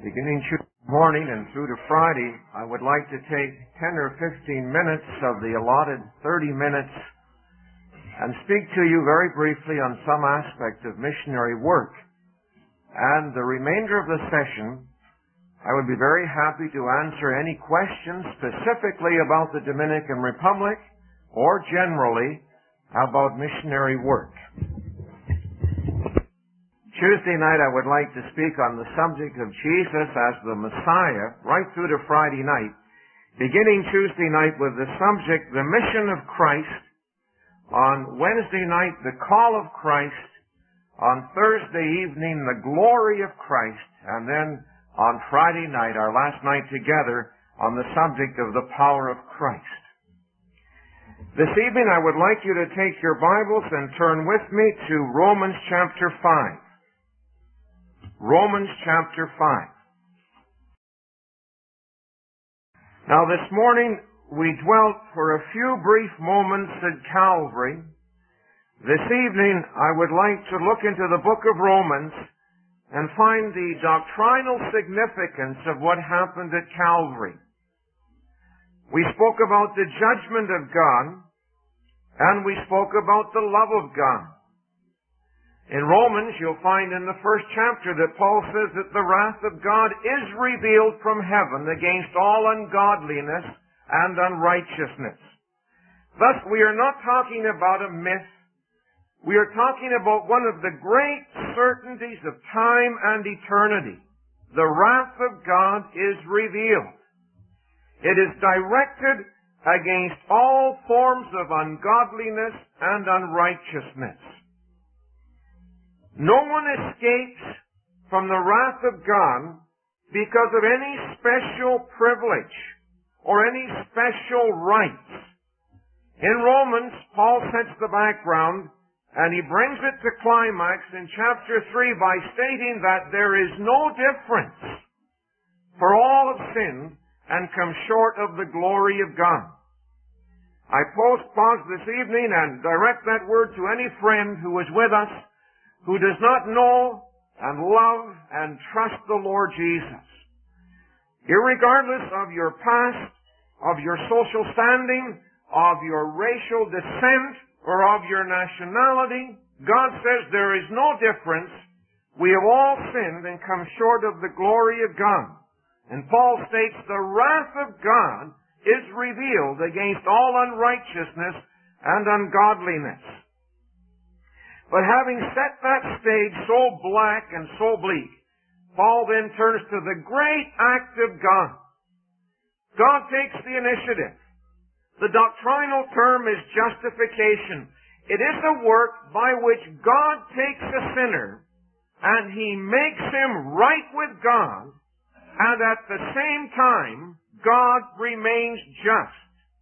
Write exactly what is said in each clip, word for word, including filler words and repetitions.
Beginning Tuesday morning and through to Friday, I would like to take ten or fifteen minutes of the allotted thirty minutes and speak to you very briefly on some aspect of missionary work. And the remainder of the session, I would be very happy to answer any questions specifically about the Dominican Republic or generally about missionary work. Tuesday night I would like to speak on the subject of Jesus as the Messiah right through to Friday night, beginning Tuesday night with the subject, the mission of Christ, on Wednesday night, the call of Christ, on Thursday evening, the glory of Christ, and then on Friday night, our last night together, on the subject of the power of Christ. This evening I would like you to take your Bibles and turn with me to Romans chapter five. Romans chapter five. Now this morning we dwelt for a few brief moments at Calvary. This evening I would like to look into the book of Romans and find the doctrinal significance of what happened at Calvary. We spoke about the judgment of God, and we spoke about the love of God. In Romans, you'll find in the first chapter that Paul says that the wrath of God is revealed from heaven against all ungodliness and unrighteousness. Thus, we are not talking about a myth. We are talking about one of the great certainties of time and eternity. The wrath of God is revealed. It is directed against all forms of ungodliness and unrighteousness. No one escapes from the wrath of God because of any special privilege or any special rights. In Romans, Paul sets the background and he brings it to climax in chapter three by stating that there is no difference, for all have sinned and come short of the glory of God. I post pause this evening and direct that word to any friend who is with us who does not know and love and trust the Lord Jesus. Irregardless of your past, of your social standing, of your racial descent, or of your nationality, God says there is no difference. We have all sinned and come short of the glory of God. And Paul states the wrath of God is revealed against all unrighteousness and ungodliness. But having set that stage so black and so bleak, Paul then turns to the great act of God. God takes the initiative. The doctrinal term is justification. It is a work by which God takes a sinner and He makes him right with God, and at the same time, God remains just.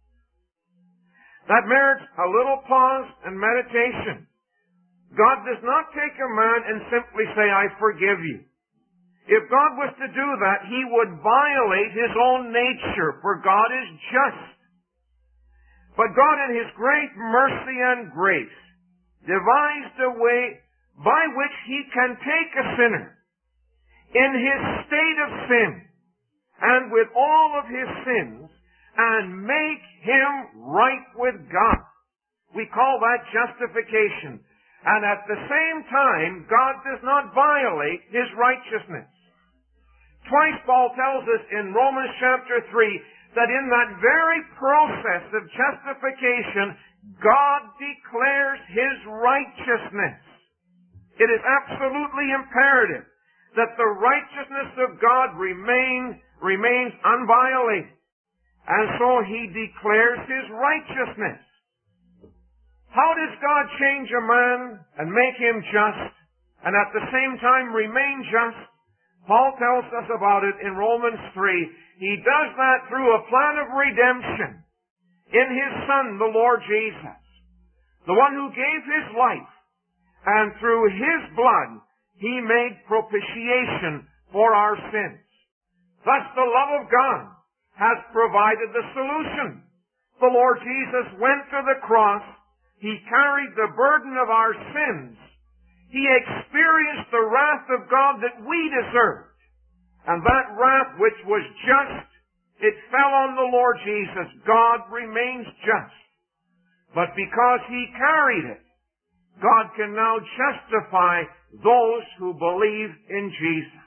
That merits a little pause and meditation. God does not take a man and simply say, I forgive you. If God was to do that, He would violate His own nature, for God is just. But God in His great mercy and grace devised a way by which He can take a sinner in his state of sin and with all of his sins and make him right with God. We call that justification. And at the same time, God does not violate His righteousness. Twice Paul tells us in Romans chapter three that in that very process of justification, God declares His righteousness. It is absolutely imperative that the righteousness of God remain, remains unviolated. And so He declares His righteousness. How does God change a man and make him just and at the same time remain just? Paul tells us about it in Romans three. He does that through a plan of redemption in His Son, the Lord Jesus, the one who gave His life, and through His blood He made propitiation for our sins. Thus the love of God has provided the solution. The Lord Jesus went to the cross. He carried the burden of our sins. He experienced the wrath of God that we deserved. And that wrath which was just, it fell on the Lord Jesus. God remains just. But because He carried it, God can now justify those who believe in Jesus.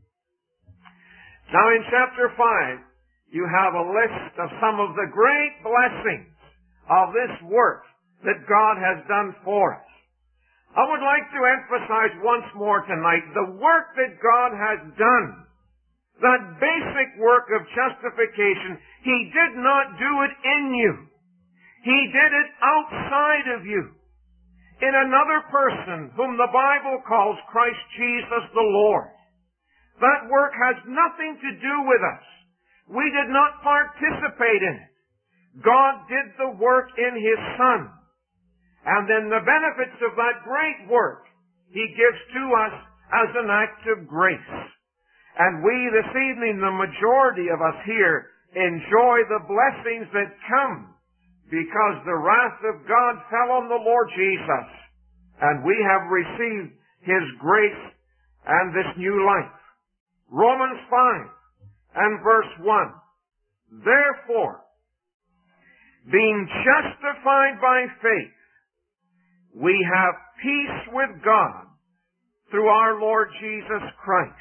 Now in chapter five, you have a list of some of the great blessings of this work that God has done for us. I would like to emphasize once more tonight the work that God has done. That basic work of justification, He did not do it in you. He did it outside of you. In another person whom the Bible calls Christ Jesus the Lord. That work has nothing to do with us. We did not participate in it. God did the work in His Son. And then the benefits of that great work He gives to us as an act of grace. And we this evening, the majority of us here, enjoy the blessings that come because the wrath of God fell on the Lord Jesus, and we have received His grace and this new life. Romans five and verse one. Therefore, being justified by faith, we have peace with God through our Lord Jesus Christ.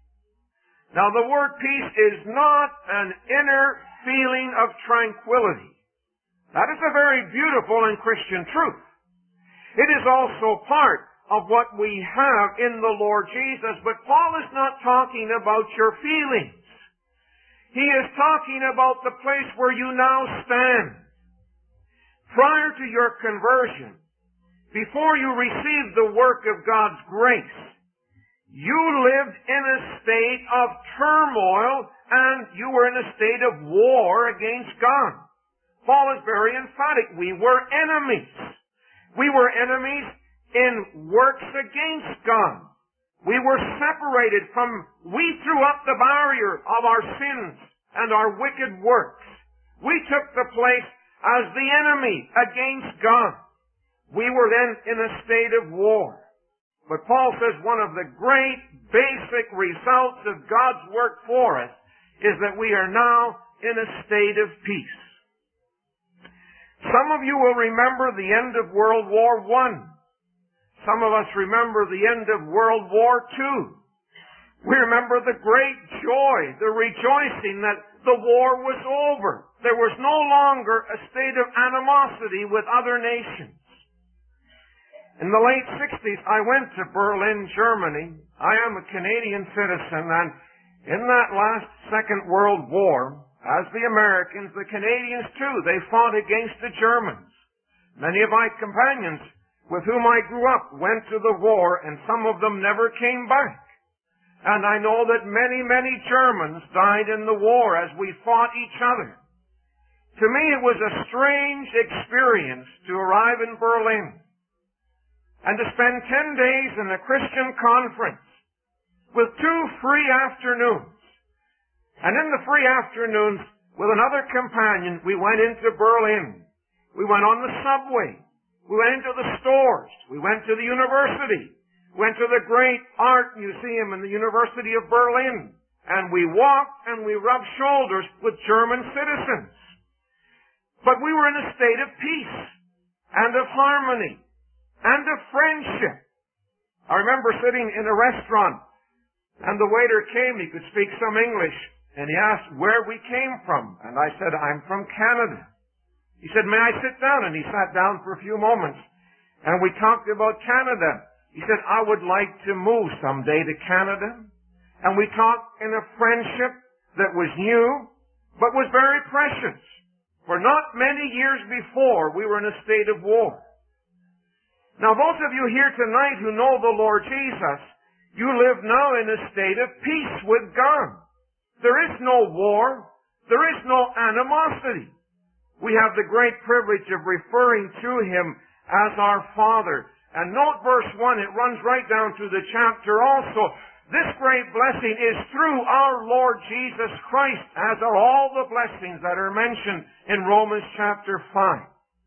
Now the word peace is not an inner feeling of tranquility. That is a very beautiful and Christian truth. It is also part of what we have in the Lord Jesus, but Paul is not talking about your feelings. He is talking about the place where you now stand. Prior to your conversion, before you received the work of God's grace, you lived in a state of turmoil and you were in a state of war against God. Paul is very emphatic. We were enemies. We were enemies in works against God. We were separated from, we threw up the barrier of our sins and our wicked works. We took the place as the enemy against God. We were then in a state of war. But Paul says one of the great basic results of God's work for us is that we are now in a state of peace. Some of you will remember the end of World War One. Some of us remember the end of World War Two. We remember the great joy, the rejoicing that the war was over. There was no longer a state of animosity with other nations. In the late sixties, I went to Berlin, Germany. I am a Canadian citizen, and in that last Second World War, as the Americans, the Canadians too, they fought against the Germans. Many of my companions with whom I grew up went to the war, and some of them never came back. And I know that many, many Germans died in the war as we fought each other. To me, it was a strange experience to arrive in Berlin and to spend ten days in a Christian conference with two free afternoons. And in the free afternoons, with another companion, we went into Berlin. We went on the subway. We went into the stores. We went to the university. We went to the great art museum in the University of Berlin. And we walked and we rubbed shoulders with German citizens. But we were in a state of peace and of harmony and of friendship. I remember sitting in a restaurant, and the waiter came. He could speak some English. And he asked where we came from. And I said, I'm from Canada. He said, may I sit down? And he sat down for a few moments. And we talked about Canada. He said, I would like to move someday to Canada. And we talked in a friendship that was new, but was very precious. For not many years before, we were in a state of war. Now, those of you here tonight who know the Lord Jesus, you live now in a state of peace with God. There is no war. There is no animosity. We have the great privilege of referring to Him as our Father. And note verse one, it runs right down through the chapter also. This great blessing is through our Lord Jesus Christ, as are all the blessings that are mentioned in Romans chapter five.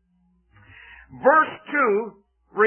Verse two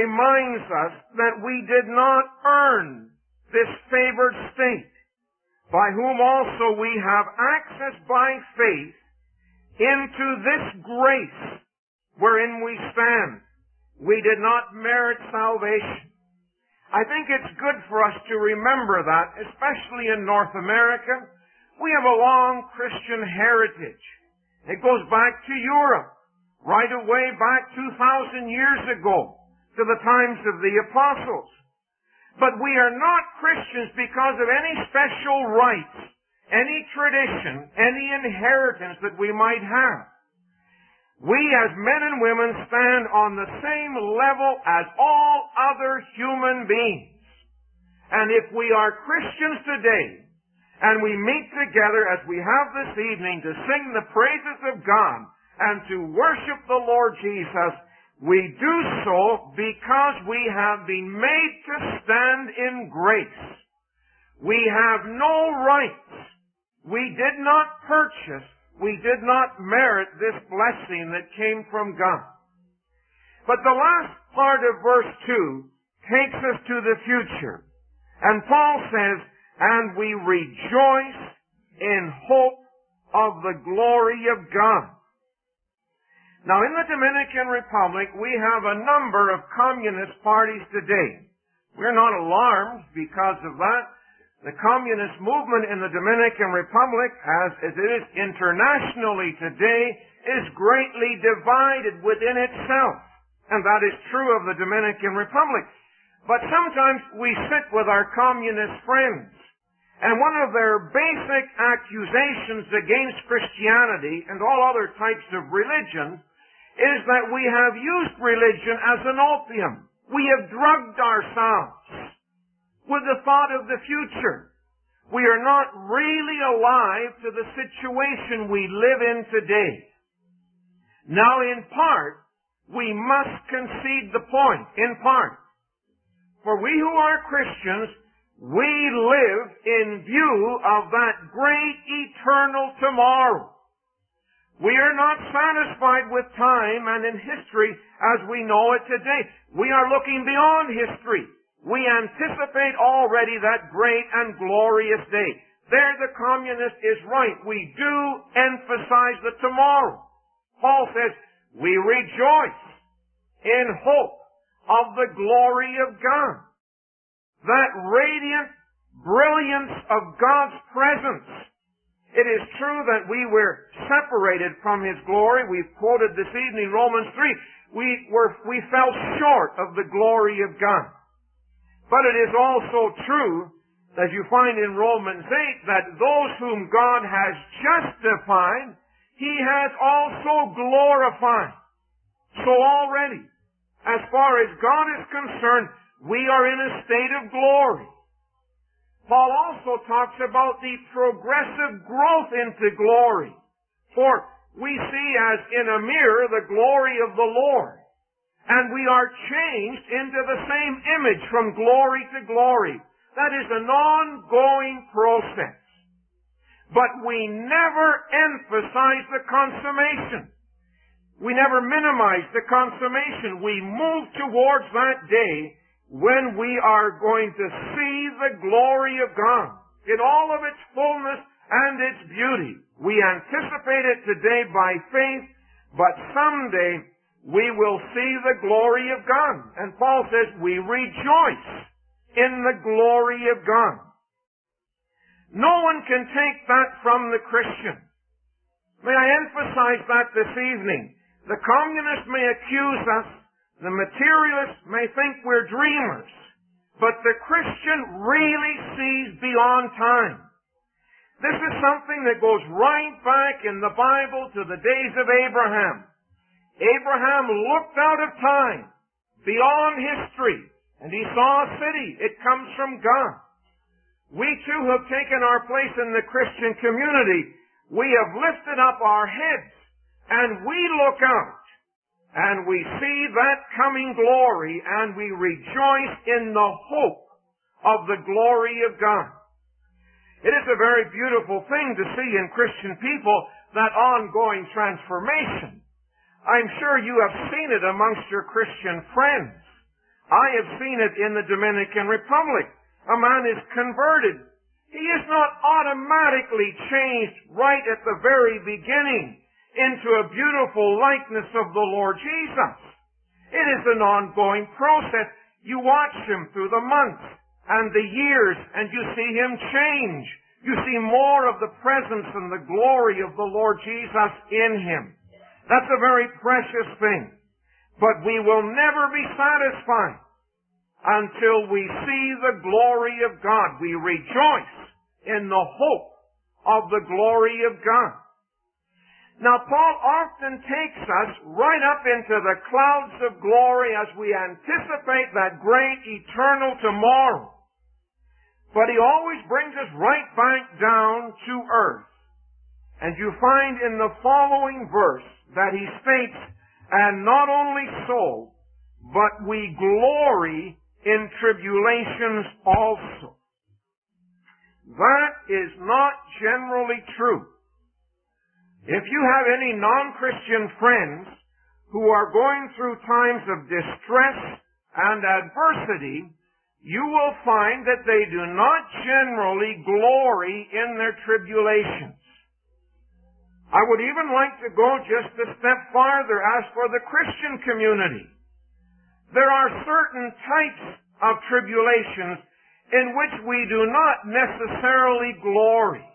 reminds us that we did not earn this favored state, by whom also we have access by faith into this grace wherein we stand. We did not merit salvation. I think it's good for us to remember that, especially in North America. We have a long Christian heritage. It goes back to Europe, right away back two thousand years ago, to the times of the apostles. But we are not Christians because of any special rights, any tradition, any inheritance that we might have. We as men and women stand on the same level as all other human beings. And if we are Christians today, and we meet together as we have this evening to sing the praises of God and to worship the Lord Jesus, we do so because we have been made to stand in grace. We have no rights. We did not purchase, we did not merit this blessing that came from God. But the last part of verse two takes us to the future. And Paul says, and we rejoice in hope of the glory of God. Now, in the Dominican Republic, we have a number of communist parties today. We're not alarmed because of that. The communist movement in the Dominican Republic, as it is internationally today, is greatly divided within itself. And that is true of the Dominican Republic. But sometimes we sit with our communist friends, and one of their basic accusations against Christianity and all other types of religion is that we have used religion as an opium. We have drugged ourselves with the thought of the future. We are not really alive to the situation we live in today. Now, in part, we must concede the point, in part. For we who are Christians, we live in view of that great eternal tomorrow. We are not satisfied with time and in history as we know it today. We are looking beyond history. We anticipate already that great and glorious day. There the communist is right. We do emphasize the tomorrow. Paul says, we rejoice in hope of the glory of God. That radiant brilliance of God's presence. It is true that we were separated from His glory. We've quoted this evening Romans three. We were, we fell short of the glory of God. But it is also true, as you find in Romans eight, that those whom God has justified, He has also glorified. So already, as far as God is concerned, we are in a state of glory. Paul also talks about the progressive growth into glory. For we see as in a mirror the glory of the Lord. And we are changed into the same image from glory to glory. That is an ongoing process. But we never emphasize the consummation. We never minimize the consummation. We move towards that day when we are going to see the glory of God in all of its fullness and its beauty. We anticipate it today by faith, but someday we will see the glory of God. And Paul says we rejoice in the glory of God. No one can take that from the Christian. May I emphasize that this evening? The communist may accuse us, the materialist may think we're dreamers, but the Christian really sees beyond time. This is something that goes right back in the Bible to the days of Abraham. Abraham looked out of time, beyond history, and he saw a city. It comes from God. We too have taken our place in the Christian community. We have lifted up our heads, and we look out. And we see that coming glory, and we rejoice in the hope of the glory of God. It is a very beautiful thing to see in Christian people, that ongoing transformation. I'm sure you have seen it amongst your Christian friends. I have seen it in the Dominican Republic. A man is converted. He is not automatically changed right at the very beginning into a beautiful likeness of the Lord Jesus. It is an ongoing process. You watch him through the months and the years, and you see him change. You see more of the presence and the glory of the Lord Jesus in him. That's a very precious thing. But we will never be satisfied until we see the glory of God. We rejoice in the hope of the glory of God. Now, Paul often takes us right up into the clouds of glory as we anticipate that great eternal tomorrow. But he always brings us right back down to earth. And you find in the following verse that he states, and not only so, but we glory in tribulations also. That is not generally true. If you have any non-Christian friends who are going through times of distress and adversity, you will find that they do not generally glory in their tribulations. I would even like to go just a step farther as for the Christian community. There are certain types of tribulations in which we do not necessarily glory.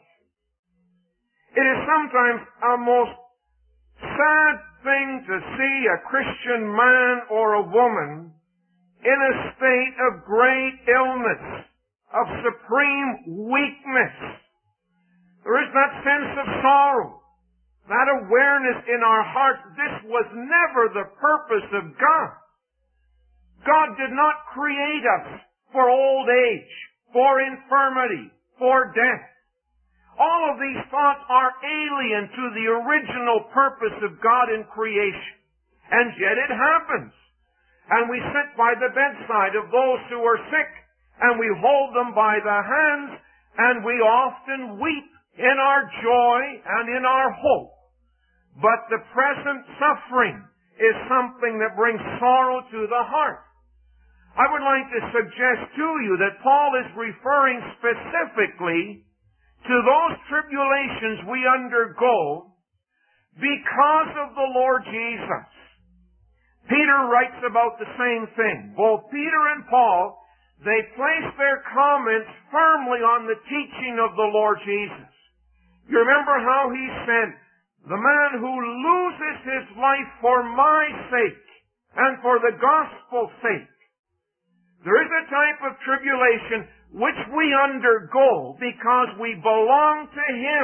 It is sometimes a most sad thing to see a Christian man or a woman in a state of great illness, of supreme weakness. There is that sense of sorrow, that awareness in our hearts. This was never the purpose of God. God did not create us for old age, for infirmity, for death. All of these thoughts are alien to the original purpose of God in creation. And yet it happens. And we sit by the bedside of those who are sick, and we hold them by the hands, and we often weep in our joy and in our hope. But the present suffering is something that brings sorrow to the heart. I would like to suggest to you that Paul is referring specifically to those tribulations we undergo because of the Lord Jesus. Peter writes about the same thing. Both Peter and Paul, they place their comments firmly on the teaching of the Lord Jesus. You remember how he said, the man who loses his life for my sake and for the gospel's sake. There is a type of tribulation which we undergo because we belong to him.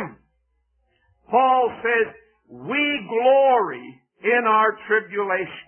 Paul says, we glory in our tribulation.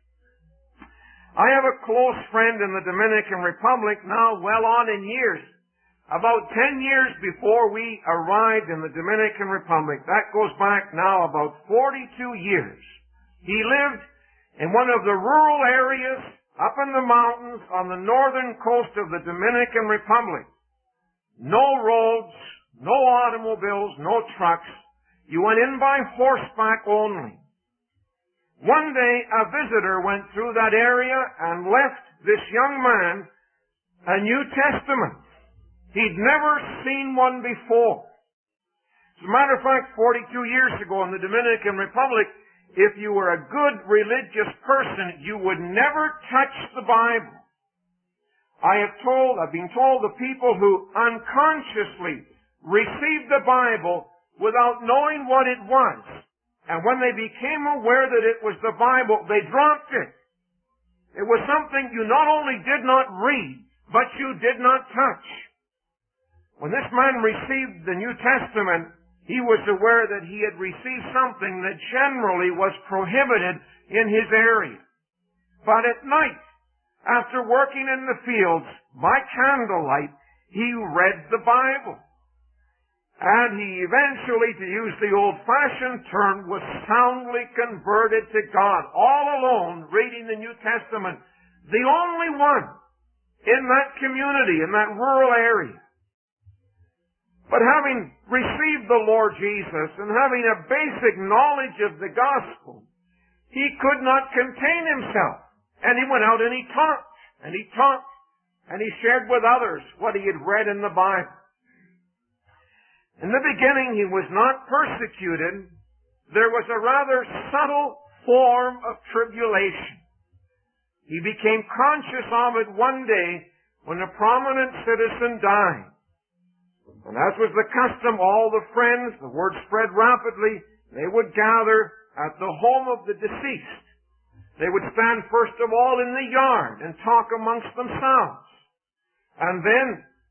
I have a close friend in the Dominican Republic now well on in years. About ten years before we arrived in the Dominican Republic, that goes back now about forty-two years. He lived in one of the rural areas up in the mountains on the northern coast of the Dominican Republic. No roads, no automobiles, no trucks. You went in by horseback only. One day, a visitor went through that area and left this young man a New Testament. He'd never seen one before. As a matter of fact, forty-two years ago in the Dominican Republic, if you were a good religious person, you would never touch the Bible. I have told, I've been told the people who unconsciously received the Bible without knowing what it was, and when they became aware that it was the Bible, they dropped it. It was something you not only did not read, but you did not touch. When this man received the New Testament, he was aware that he had received something that generally was prohibited in his area. But at night, after working in the fields by candlelight, he read the Bible. And he eventually, to use the old-fashioned term, was soundly converted to God, all alone, reading the New Testament. The only one in that community, in that rural area. But having received the Lord Jesus and having a basic knowledge of the gospel, he could not contain himself. And he went out and he talked, and he talked, and he shared with others what he had read in the Bible. In the beginning, he was not persecuted. There was a rather subtle form of tribulation. He became conscious of it one day when a prominent citizen died. And as was the custom, all the friends, the word spread rapidly, they would gather at the home of the deceased. They would stand first of all in the yard and talk amongst themselves. And then,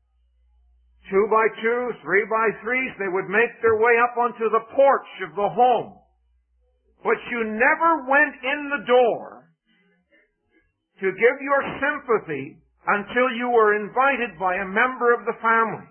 two by two, three by threes, they would make their way up onto the porch of the home. But you never went in the door to give your sympathy until you were invited by a member of the family.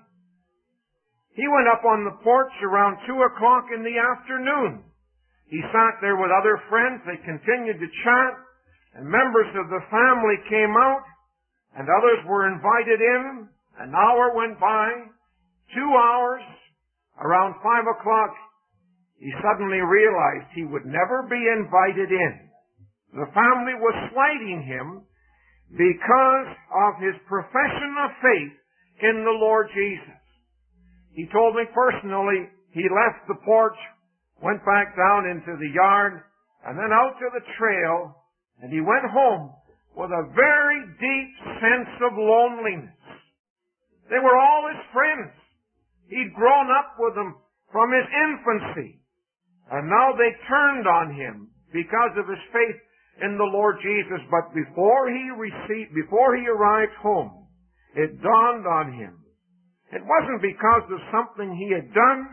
He went up on the porch around two o'clock in the afternoon. He sat there with other friends. They continued to chat, and members of the family came out, and others were invited in. An hour went by, two hours. Around five o'clock, he suddenly realized he would never be invited in. The family was slighting him because of his profession of faith in the Lord Jesus. He told me personally, he left the porch, went back down into the yard, and then out to the trail, and he went home with a very deep sense of loneliness. They were all his friends. He'd grown up with them from his infancy, and now they turned on him because of his faith in the Lord Jesus. But before he received, before he arrived home, it dawned on him. It wasn't because of something he had done.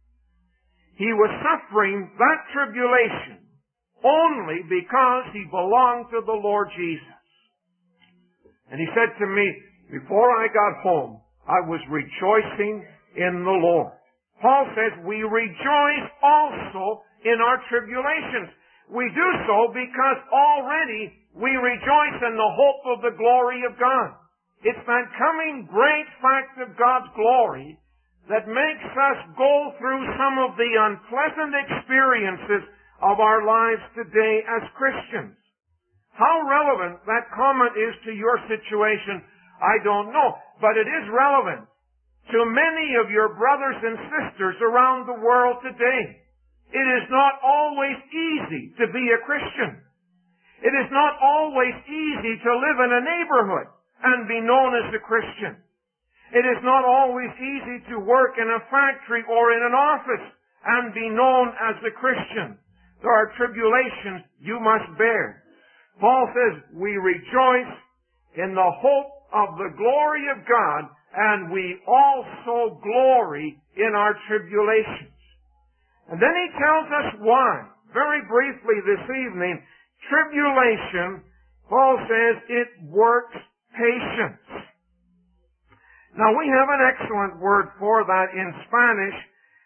He was suffering that tribulation only because he belonged to the Lord Jesus. And he said to me, before I got home, I was rejoicing in the Lord. Paul says we rejoice also in our tribulations. We do so because already we rejoice in the hope of the glory of God. It's that coming great fact of God's glory that makes us go through some of the unpleasant experiences of our lives today as Christians. How relevant that comment is to your situation, I don't know, but it is relevant to many of your brothers and sisters around the world today. It is not always easy to be a Christian. It is not always easy to live in a neighborhood and be known as a Christian. It is not always easy to work in a factory or in an office and be known as a Christian. There are tribulations you must bear. Paul says we rejoice in the hope of the glory of God, and we also glory in our tribulations. And then he tells us why. Very briefly this evening, tribulation, Paul says, it works patience. Now we have an excellent word for that in Spanish.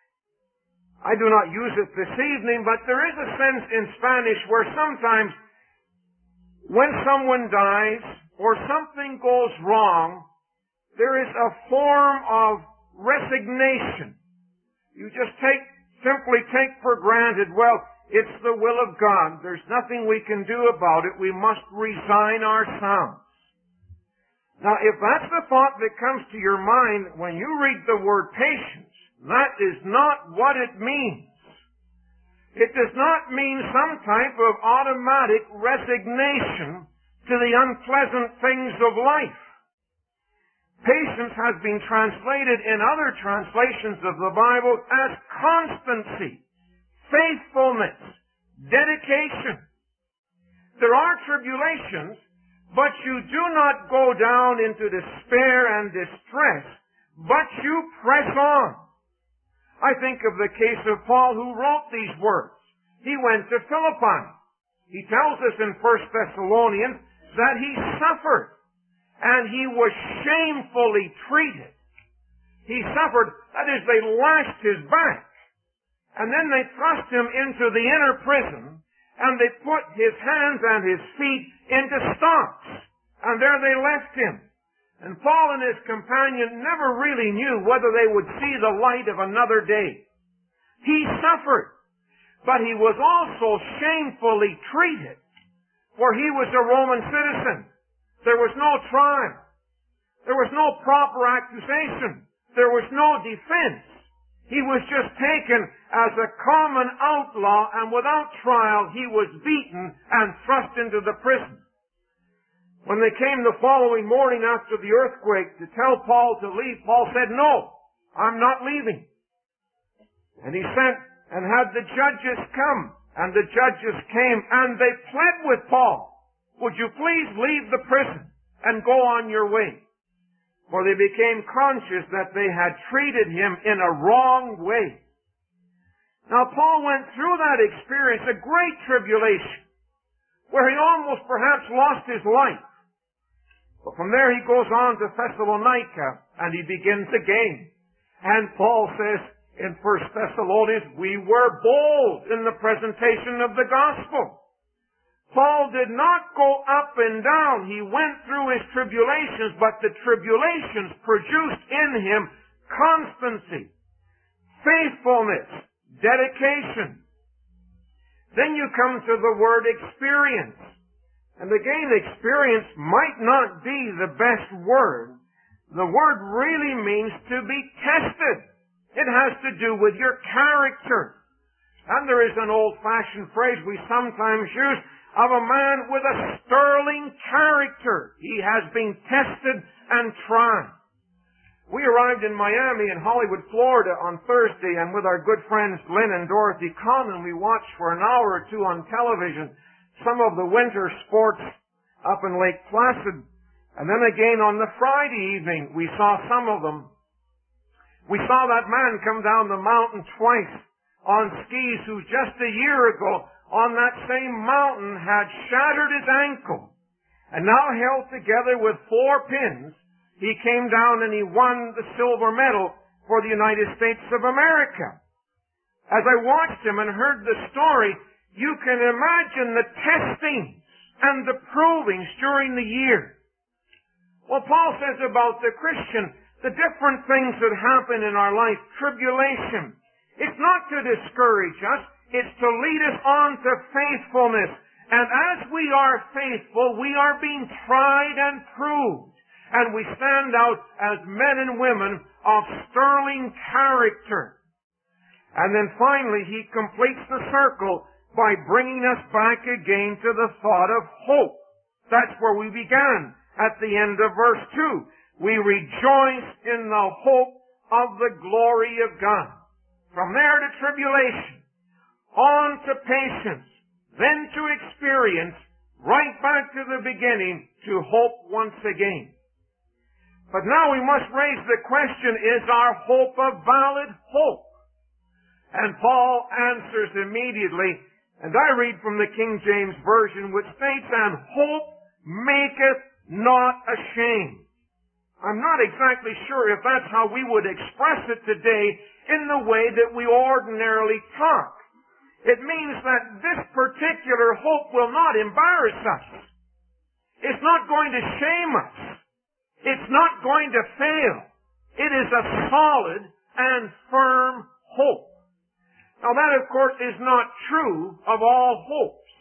I do not use it this evening, but there is a sense in Spanish where sometimes when someone dies or something goes wrong, there is a form of resignation. You just take, simply take for granted, well, it's the will of God. There's nothing we can do about it. We must resign ourselves. Now, if that's the thought that comes to your mind when you read the word patience, that is not what it means. It does not mean some type of automatic resignation to the unpleasant things of life. Patience has been translated in other translations of the Bible as constancy, faithfulness, dedication. There are tribulations, but you do not go down into despair and distress, but you press on. I think of the case of Paul who wrote these words. He went to Philippi. He tells us in First Thessalonians that he suffered and he was shamefully treated. He suffered, that is, they lashed his back, and then they thrust him into the inner prison, and they put his hands and his feet into stocks, and there they left him. And Paul and his companion never really knew whether they would see the light of another day. He suffered, but he was also shamefully treated, for he was a Roman citizen. There was no trial. There was no proper accusation. There was no defense. He was just taken as a common outlaw, and without trial he was beaten and thrust into the prison. When they came the following morning after the earthquake to tell Paul to leave, Paul said, "No, I'm not leaving." And he sent and had the judges come, and the judges came, and they pled with Paul, "Would you please leave the prison and go on your way?" For they became conscious that they had treated him in a wrong way. Now Paul went through that experience, a great tribulation, where he almost perhaps lost his life. But from there he goes on to Thessalonica, and he begins again. And Paul says in First Thessalonians, "We were bold in the presentation of the gospel." Paul did not go up and down. He went through his tribulations, but the tribulations produced in him constancy, faithfulness, dedication. Then you come to the word experience. And again, experience might not be the best word. The word really means to be tested. It has to do with your character. And there is an old-fashioned phrase we sometimes use of a man with a sterling character. He has been tested and tried. We arrived in Miami in Hollywood, Florida on Thursday, and with our good friends Lynn and Dorothy Conlon, we watched for an hour or two on television some of the winter sports up in Lake Placid. And then again on the Friday evening, we saw some of them. We saw that man come down the mountain twice on skis who just a year ago on that same mountain had shattered his ankle. And now held together with four pins, he came down and he won the silver medal for the United States of America. As I watched him and heard the story, you can imagine the testings and the provings during the year. Well, Paul says about the Christian, the different things that happen in our life, tribulation. It's not to discourage us. It's to lead us on to faithfulness. And as we are faithful, we are being tried and proved. And we stand out as men and women of sterling character. And then finally, he completes the circle by bringing us back again to the thought of hope. That's where we began at the end of verse two. We rejoice in the hope of the glory of God. From there to tribulation, on to patience, then to experience, right back to the beginning, to hope once again. But now we must raise the question, is our hope a valid hope? And Paul answers immediately, and I read from the King James Version, which states, "And hope maketh not ashamed." I'm not exactly sure if that's how we would express it today in the way that we ordinarily talk. It means that this particular hope will not embarrass us. It's not going to shame us. It's not going to fail. It is a solid and firm hope. Now that, of course, is not true of all hopes.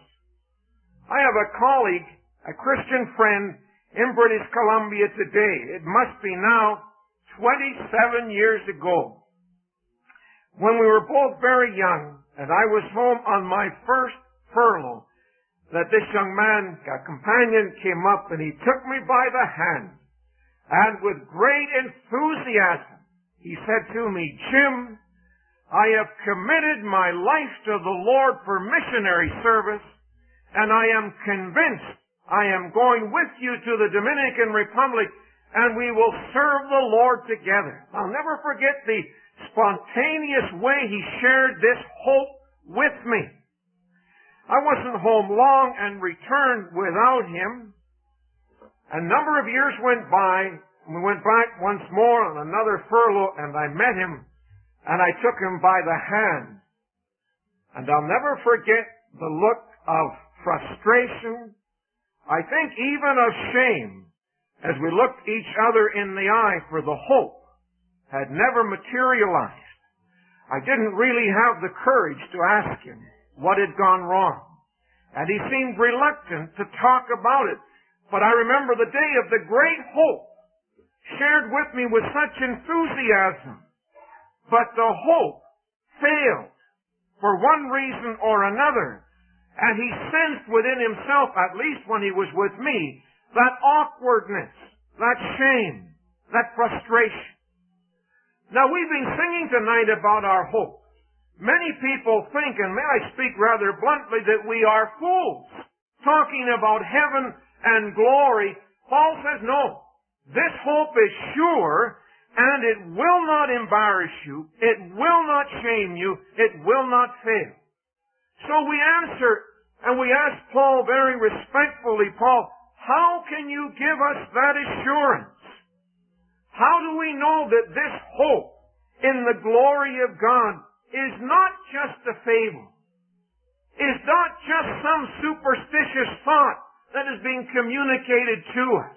I have a colleague, a Christian friend, in British Columbia today. It must be now twenty-seven years ago, when we were both very young, and I was home on my first furlough, that this young man, a companion, came up and he took me by the hand, and with great enthusiasm, he said to me, "Jim, I have committed my life to the Lord for missionary service, and I am convinced I am going with you to the Dominican Republic, and we will serve the Lord together." I'll never forget the spontaneous way he shared this hope with me. I wasn't home long and returned without him. A number of years went by, and we went back once more on another furlough, and I met him, and I took him by the hand. And I'll never forget the look of frustration, I think even of shame, as we looked each other in the eye, for the hope had never materialized. I didn't really have the courage to ask him what had gone wrong, and he seemed reluctant to talk about it. But I remember the day of the great hope shared with me with such enthusiasm. but the hope failed for one reason or another. And he sensed within himself, at least when he was with me, that awkwardness, that shame, that frustration. Now, we've been singing tonight about our hope. Many people think, and may I speak rather bluntly, that we are fools, talking about heaven and glory. Paul says, no, this hope is sure, and it will not embarrass you, it will not shame you, it will not fail. So we answer, and we ask Paul very respectfully, Paul, how can you give us that assurance? How do we know that this hope in the glory of God is not just a fable, is not just some superstitious thought that is being communicated to us?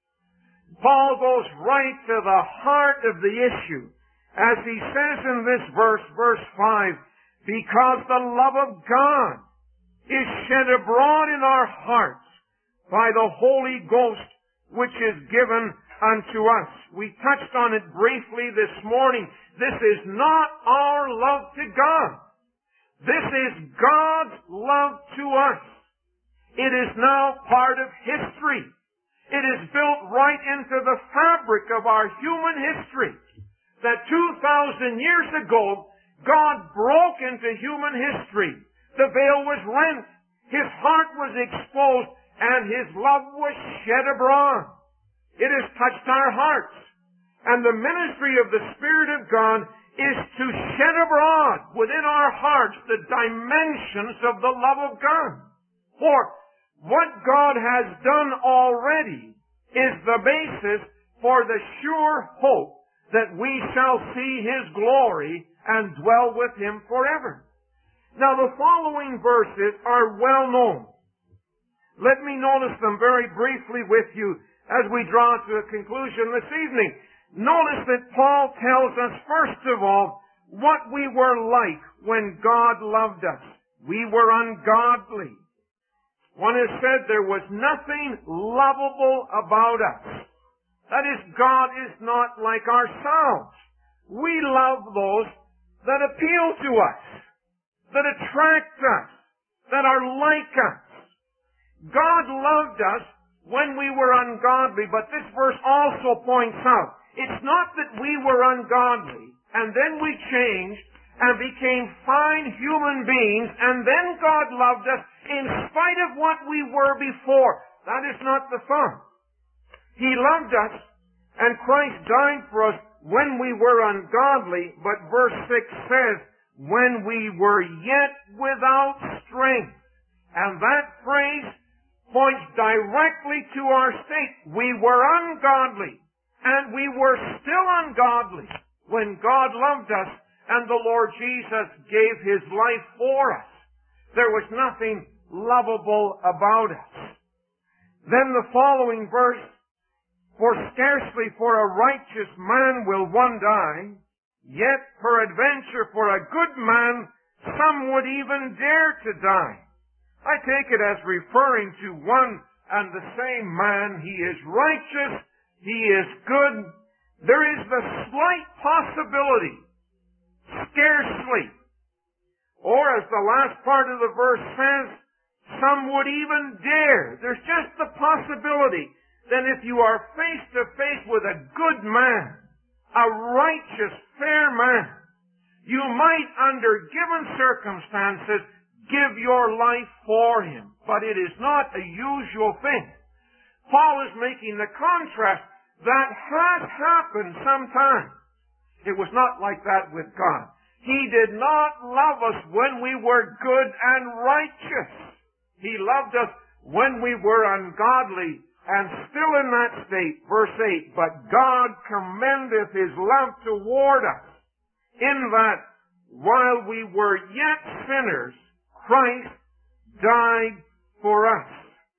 Paul goes right to the heart of the issue as he says in this verse, verse five, because the love of God is shed abroad in our hearts by the Holy Ghost which is given unto us. We touched on it briefly this morning. This is not our love to God. This is God's love to us. It is now part of history. It is built right into the fabric of our human history. That two thousand years ago, God broke into human history. The veil was rent. His heart was exposed, and His love was shed abroad. It has touched our hearts. And the ministry of the Spirit of God is to shed abroad within our hearts the dimensions of the love of God. For what God has done already is the basis for the sure hope that we shall see His glory and dwell with Him forever. Now the following verses are well known. Let me notice them very briefly with you as we draw to a conclusion this evening. Notice that Paul tells us, first of all, what we were like when God loved us. We were ungodly. One has said there was nothing lovable about us. That is, God is not like ourselves. We love those that appeal to us, that attract us, that are like us. God loved us when we were ungodly, but this verse also points out, it's not that we were ungodly, and then we changed and became fine human beings, and then God loved us in spite of what we were before. That is not the thought. He loved us, and Christ died for us when we were ungodly, but verse six says, when we were yet without strength. And that phrase points directly to our state. We were ungodly, and we were still ungodly when God loved us and the Lord Jesus gave His life for us. There was nothing lovable about us. Then the following verse, for scarcely for a righteous man will one die, yet peradventure for a good man some would even dare to die. I take it as referring to one and the same man. He is righteous, he is good. There is the slight possibility, scarcely, or as the last part of the verse says, some would even dare. There's just the possibility that if you are face to face with a good man, a righteous, fair man, you might, under given circumstances, give your life for him. But it is not a usual thing. Paul is making the contrast. That has happened sometimes. It was not like that with God. He did not love us when we were good and righteous. He loved us when we were ungodly and still in that state. Verse eight, but God commendeth His love toward us in that while we were yet sinners, Christ died for us.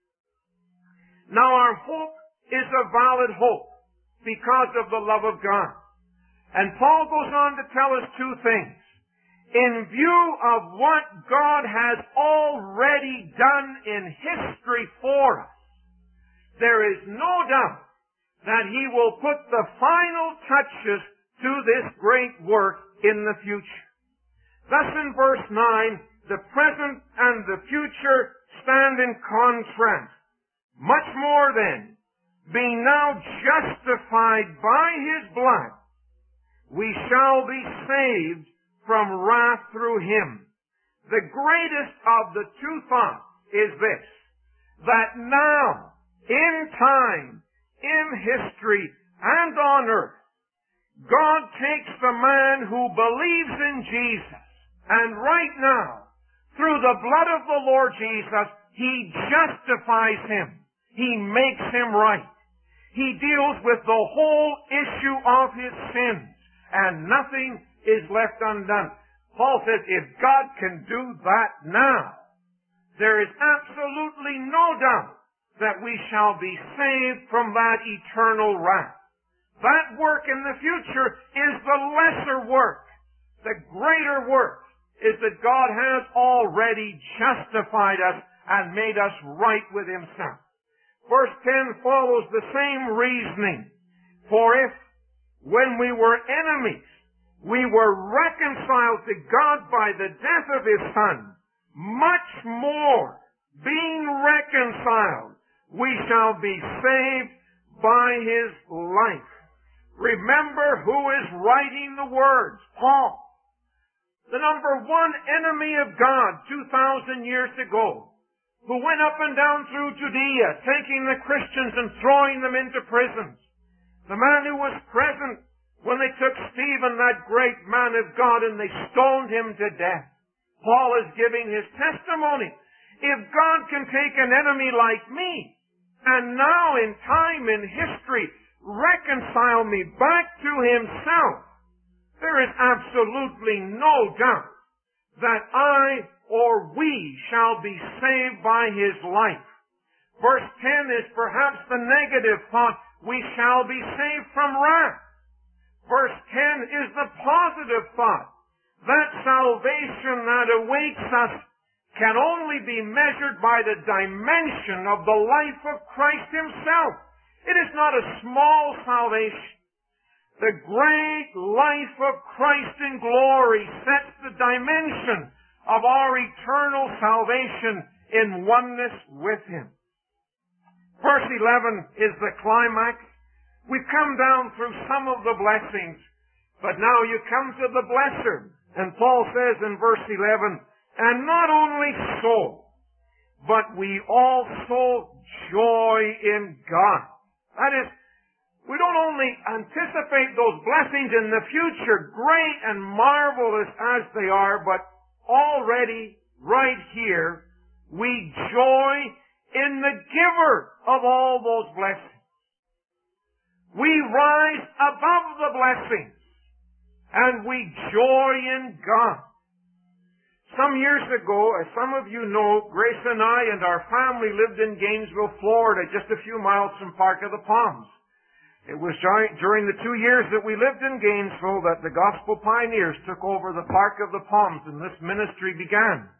Now our hope is a valid hope because of the love of God. And Paul goes on to tell us two things. In view of what God has already done in history for us, there is no doubt that He will put the final touches to this great work in the future. Thus in verse nine, the present and the future stand in contrast. Much more then, being now justified by His blood, we shall be saved from wrath through Him. The greatest of the two thoughts is this, that now, in time, in history, and on earth, God takes the man who believes in Jesus, and right now, through the blood of the Lord Jesus, He justifies him. He makes him right. He deals with the whole issue of his sins, and nothing is left undone. Paul says, if God can do that now, there is absolutely no doubt that we shall be saved from that eternal wrath. That work in the future is the lesser work. The greater work is that God has already justified us and made us right with Himself. Verse ten follows the same reasoning. For if, when we were enemies, we were reconciled to God by the death of His Son, much more, being reconciled, we shall be saved by His life. Remember who is writing the words. Paul, the number one enemy of God two thousand years ago, who went up and down through Judea, taking the Christians and throwing them into prisons. The man who was present when they took Stephen, that great man of God, and they stoned him to death. Paul is giving his testimony. If God can take an enemy like me, and now in time, in history, reconcile me back to Himself, there is absolutely no doubt that I or we shall be saved by His life. Verse ten is perhaps the negative thought, we shall be saved from wrath. Verse ten is the positive thought, that salvation that awaits us can only be measured by the dimension of the life of Christ Himself. It is not a small salvation. The great life of Christ in glory sets the dimension of our eternal salvation in oneness with Him. Verse eleven is the climax. We've come down through some of the blessings, but now you come to the blesser. And Paul says in verse eleven, and not only so, but we also joy in God. That is, we don't only anticipate those blessings in the future, great and marvelous as they are, but already, right here, we joy in the giver of all those blessings. We rise above the blessings, and we joy in God. Some years ago, as some of you know, Grace and I and our family lived in Gainesville, Florida, just a few miles from Park of the Palms. It was during the two years that we lived in Gainesville that the Gospel Pioneers took over the Park of the Palms and this ministry began.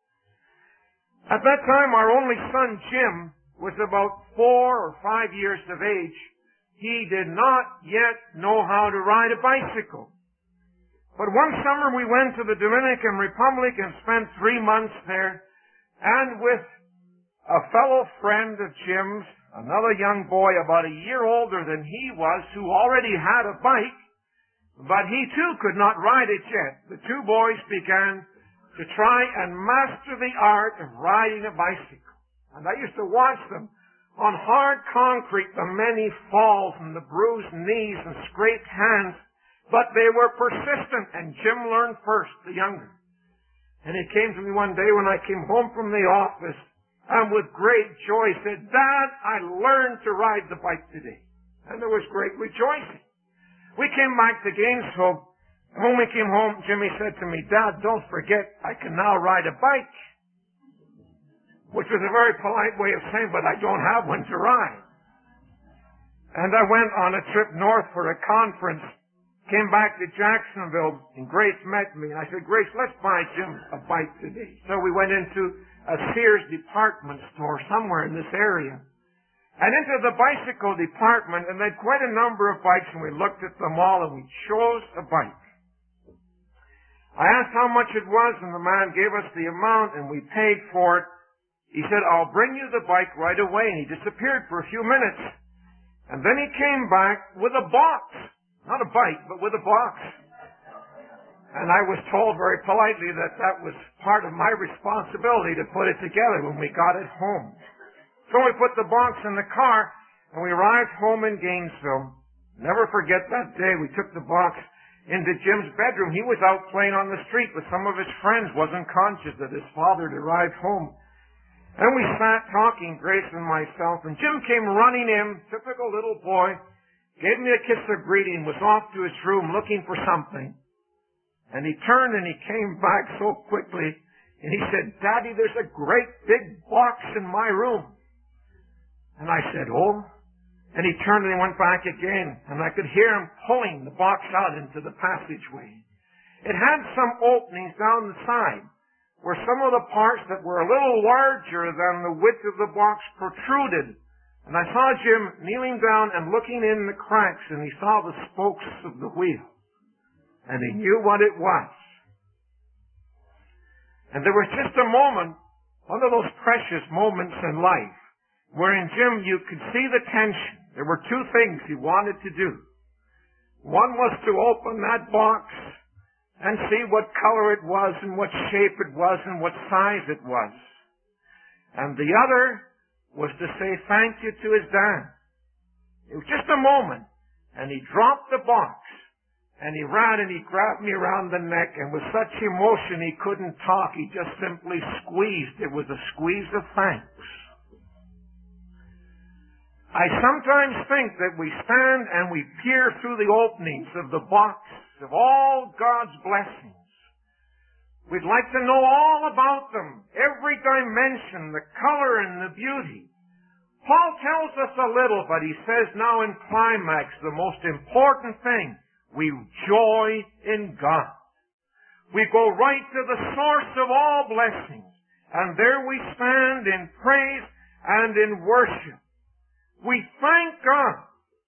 At that time, our only son, Jim, was about four or five years of age. He did not yet know how to ride a bicycle. But one summer we went to the Dominican Republic and spent three months there, and with a fellow friend of Jim's, another young boy about a year older than he was, who already had a bike, but he too could not ride it yet. The two boys began to try and master the art of riding a bicycle. And I used to watch them on hard concrete, the many falls and the bruised knees and scraped hands. But they were persistent, and Jim learned first, the younger. And he came to me one day when I came home from the office, and with great joy said, Dad, I learned to ride the bike today. And there was great rejoicing. We came back to Gainesville. When we came home, Jimmy said to me, Dad, don't forget, I can now ride a bike. Which was a very polite way of saying, but I don't have one to ride. And I went on a trip north for a conference. Came back to Jacksonville, and Grace met me, and I said, Grace, let's buy Jim a bike today. So we went into a Sears department store somewhere in this area, and into the bicycle department, and they had quite a number of bikes, and we looked at them all, and we chose a bike. I asked how much it was, and the man gave us the amount, and we paid for it. He said, I'll bring you the bike right away, and he disappeared for a few minutes. And then he came back with a box. Not a bike, but with a box. And I was told very politely that that was part of my responsibility to put it together when we got it home. So we put the box in the car, and we arrived home in Gainesville. Never forget that day. We took the box into Jim's bedroom. He was out playing on the street with some of his friends, wasn't conscious that his father had arrived home. And we sat talking, Grace and myself, and Jim came running in, typical little boy, gave me a kiss of greeting, was off to his room looking for something. And he turned and he came back so quickly, and he said, Daddy, there's a great big box in my room. And I said, oh? And he turned and he went back again, and I could hear him pulling the box out into the passageway. It had some openings down the side, where some of the parts that were a little larger than the width of the box protruded. And I saw Jim kneeling down and looking in the cracks, and he saw the spokes of the wheel. And he knew what it was. And there was just a moment, one of those precious moments in life, where in Jim you could see the tension. There were two things he wanted to do. One was to open that box and see what color it was and what shape it was and what size it was. And the other was to say thank you to his dad. It was just a moment, and he dropped the box, and he ran and he grabbed me around the neck, and with such emotion he couldn't talk. He just simply squeezed. It was a squeeze of thanks. I sometimes think that we stand and we peer through the openings of the box of all God's blessings. We'd like to know all about them, every dimension, the color and the beauty. Paul tells us a little, but he says now in climax, the most important thing, we joy in God. We go right to the source of all blessings, and there we stand in praise and in worship. We thank God.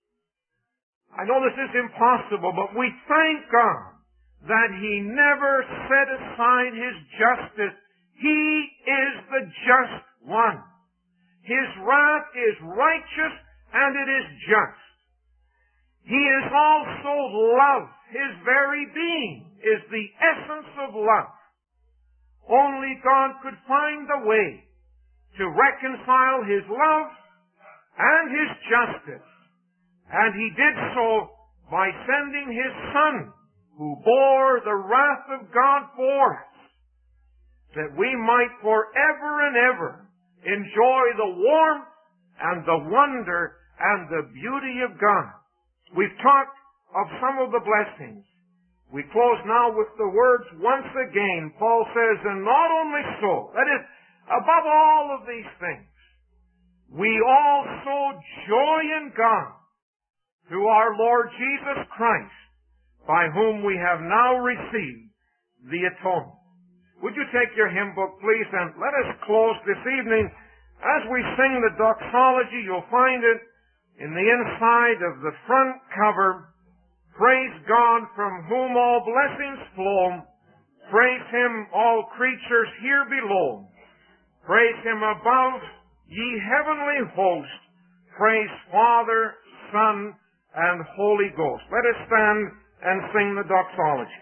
I know this is impossible, but we thank God that He never set aside His justice. He is the just one. His wrath is righteous and it is just. He is also love. His very being is the essence of love. Only God could find the way to reconcile His love and His justice. And He did so by sending His Son, who bore the wrath of God for us, that we might forever and ever enjoy the warmth and the wonder and the beauty of God. We've talked of some of the blessings. We close now with the words, once again, Paul says, and not only so, that is, above all of these things, we also joy in God through our Lord Jesus Christ, by whom we have now received the atonement. Would you take your hymn book, please, and let us close this evening. As we sing the doxology, you'll find it in the inside of the front cover. Praise God from whom all blessings flow. Praise Him, all creatures here below. Praise Him above, ye heavenly hosts. Praise Father, Son, and Holy Ghost. Let us stand and sing the doxology.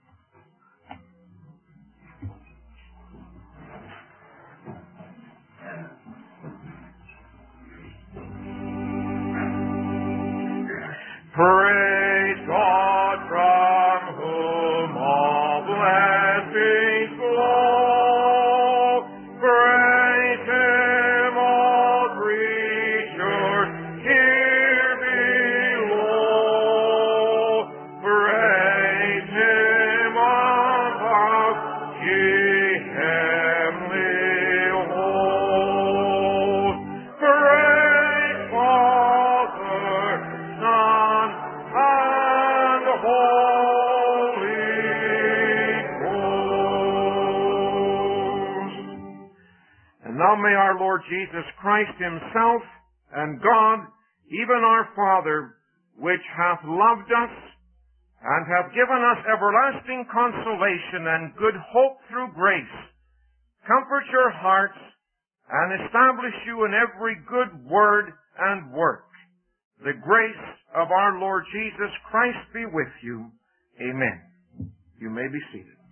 Praise God from whom all blessings flow. Praise Him, all creatures here below. Praise Him above, ye heavenly hosts. Praise Father, Son, and Holy Ghost. And now may our Lord Jesus Christ Himself and God, even our Father, which hath loved us and have given us everlasting consolation and good hope through grace, comfort your hearts and establish you in every good word and work. The grace of our Lord Jesus Christ be with you. Amen. You may be seated.